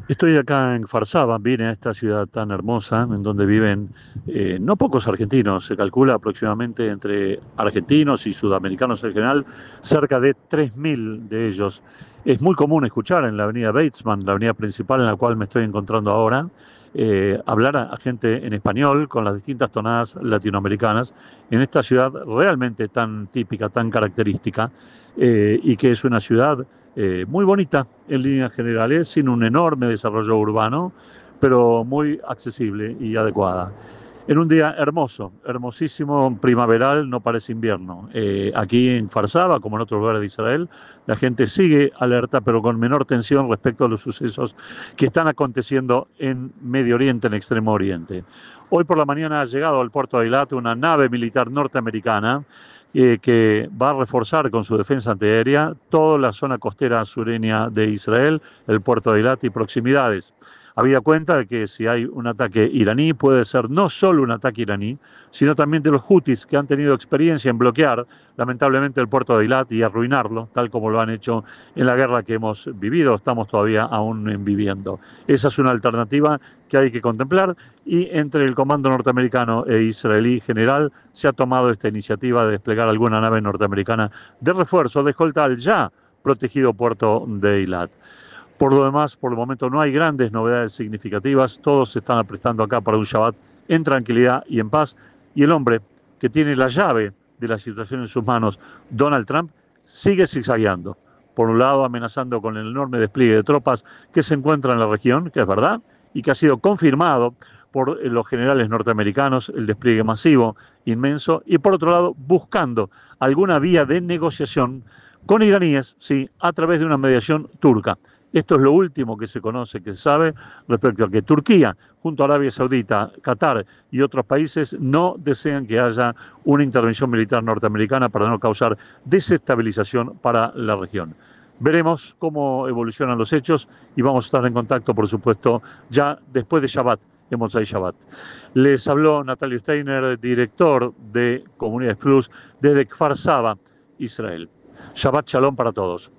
Estoy acá en Kfar Saba, vine a esta ciudad tan hermosa en donde viven no pocos argentinos, se calcula aproximadamente entre argentinos y sudamericanos en general, cerca de 3.000 de ellos. Es muy común escuchar en la avenida Batesman, la avenida principal en la cual me estoy encontrando ahora, hablar a gente en español con las distintas tonadas latinoamericanas en esta ciudad realmente tan típica, tan característica, y que es una ciudad muy bonita en líneas generales, sin un enorme desarrollo urbano, pero muy accesible y adecuada. En un día hermoso, hermosísimo, primaveral, no parece invierno. Aquí en Farsaba, como en otros lugares de Israel, la gente sigue alerta, pero con menor tensión respecto a los sucesos que están aconteciendo en Medio Oriente, en Extremo Oriente. Hoy por la mañana ha llegado al puerto de Eilat una nave militar norteamericana que va a reforzar con su defensa antiaérea toda la zona costera sureña de Israel, el puerto de Eilat y proximidades. Habida cuenta de que si hay un ataque iraní, puede ser no solo un ataque iraní, sino también de los hutis que han tenido experiencia en bloquear, lamentablemente, el puerto de Eilat y arruinarlo, tal como lo han hecho en la guerra que hemos vivido, estamos todavía aún viviendo. Esa es una alternativa que hay que contemplar y entre el comando norteamericano e israelí general se ha tomado esta iniciativa de desplegar alguna nave norteamericana de refuerzo de escolta al ya protegido puerto de Eilat. Por lo demás, por el momento no hay grandes novedades significativas, todos se están aprestando acá para un Shabbat en tranquilidad y en paz, y el hombre que tiene la llave de la situación en sus manos, Donald Trump, sigue zigzagueando. Por un lado, amenazando con el enorme despliegue de tropas que se encuentra en la región, que es verdad, y que ha sido confirmado por los generales norteamericanos, el despliegue masivo, inmenso, y por otro lado, buscando alguna vía de negociación con iraníes, sí, a través de una mediación turca. Esto es lo último que se conoce, que se sabe respecto a que Turquía, junto a Arabia Saudita, Qatar y otros países, no desean que haya una intervención militar norteamericana para no causar desestabilización para la región. Veremos cómo evolucionan los hechos y vamos a estar en contacto, por supuesto, ya después de Shabbat, en Motzai Shabbat. Les habló Natalio Steiner, director de Comunidades Plus desde Kfar Saba, Israel. Shabbat Shalom para todos.